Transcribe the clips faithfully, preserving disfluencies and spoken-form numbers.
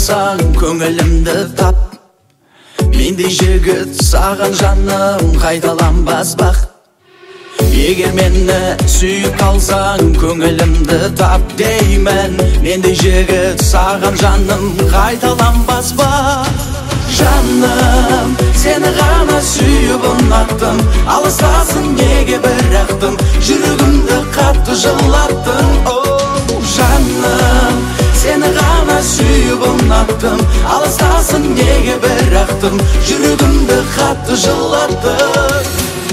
қалсаң көңілімді тап. Мендей жігіт саған жаным қайталанбас бақ. Егер мені сүйіп қалсаң көңілімді тап деймін. Мендей жігіт саған жаным қайталанбас бақ. Жаным, сені ғана сүйіп ұнаттым, алыстасың неге бірақтың, жүрегімді қатты жылаттың. О, жаным, сені ғана сүйіп ұнаттым, алыстасың неге бірақтың, жүрегімді қатты жылаттың.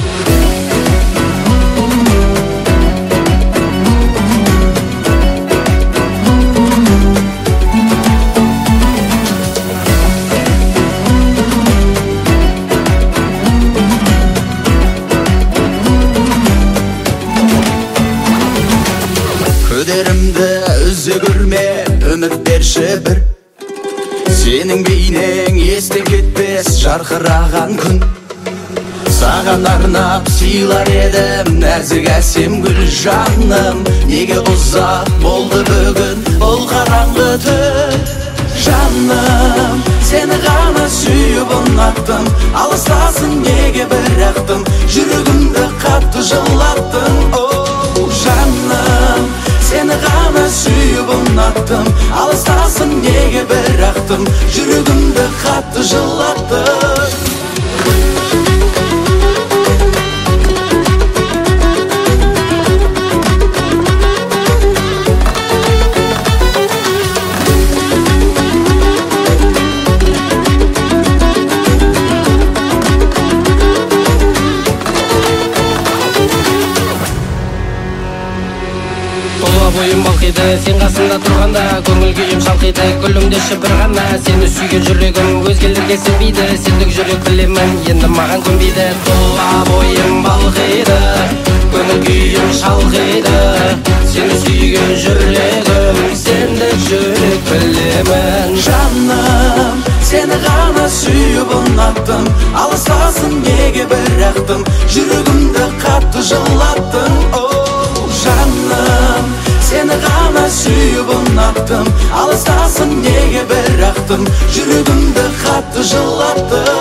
Көдерімді үзі көрме, үміт берші бір. Сенің бейнең естен кетпес жарқыраған күн. Саған арнап сыйлар едім нәзік әсем гүл. Жаным, неге ұзақ болды бүгін бұл қараңғы түн. Жаным, сені ғана сүйіп ұнаттым, алыстасың неге бірақтың, жүрегімді қатты жылаттың. О, жаным, сені ғана сүйіп ұнаттым, алыстасың неге бірақтың, жүрегімді қатты жылаттың. Бойым балқиды, сен қасында тұрғанда, көңіл күйім шалқиды, гүлімде шыбыр ғана. Сені сүйген жүрегім өзгелерге сенбейді, сендік жүрек білемін, енді маған көнбейді. Тұла бойым балқиды, көңіл күйім шалқиды, сені сүйген жүрегім, сендік жүрек білемін. Жаным, сені ғана сүйіп ұнаттым, алыстасың неге бірақтың, жүрегімді қатты жылаттың. О, жаным, сені ғана сүйіп ұнаттым, алыстасың неге бірақтың, жүрегімді қатты жылаттың.